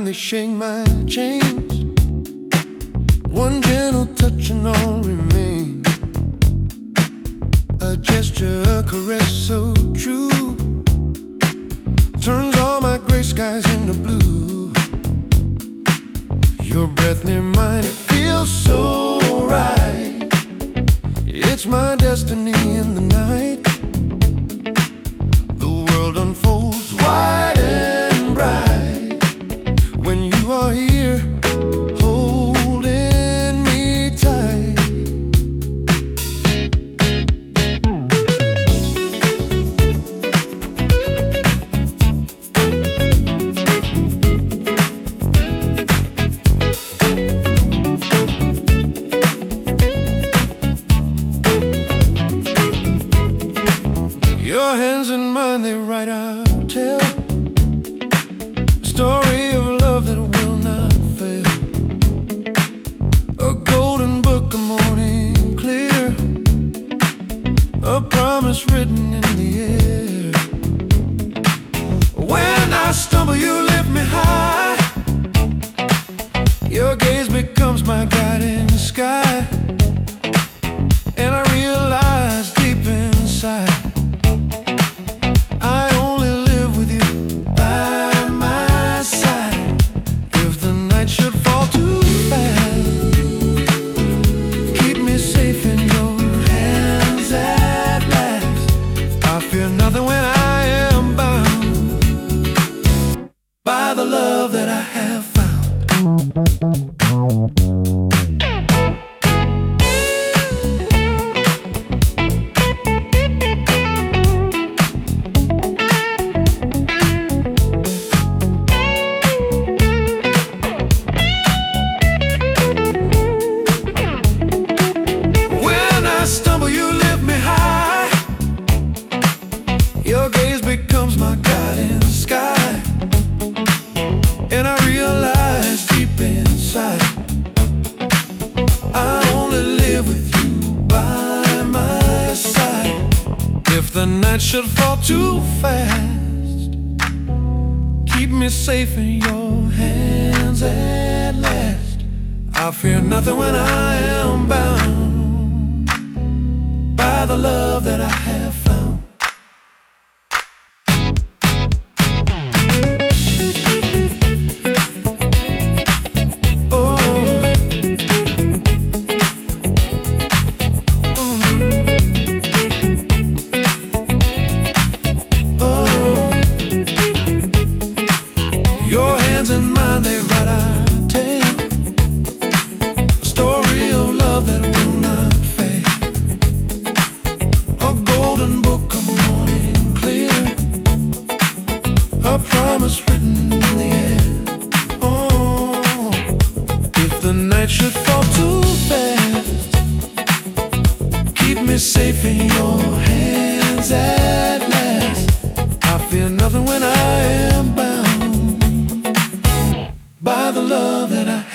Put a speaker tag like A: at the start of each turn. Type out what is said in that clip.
A: they shake my chains. One gentle touch and all remains. A gesture, a caress so true, turns all my gray skies into blue. Your breath near mine, it feels so right. It's my destiny in the night. The world unfolds wide and bright when you are here, holding me tight. Your hands in mine, they write our tale, a story of love that will not fail. A golden book, a morning clear, a promise written in the air. When I stumble, you lift me high. Your gaze becomes my guide in the sky, and I realize deep inside nothing when I am bound by the love that I have found. When I stumble, you lift me high. Your gaze becomes my guide in the sky, and I realize deep inside I only live with you by my side. If the night should fall too fast, keep me safe in your hands at last. I fear nothing when I am bound by the love that I have found. Your hands in mine, they write our tale, a story of love that will not fade. A golden book, a morning clear, a promise written in the air. Oh, if the night should fall too fast, keep me safe in your hands at last. I fear nothing when I am bound by the love that I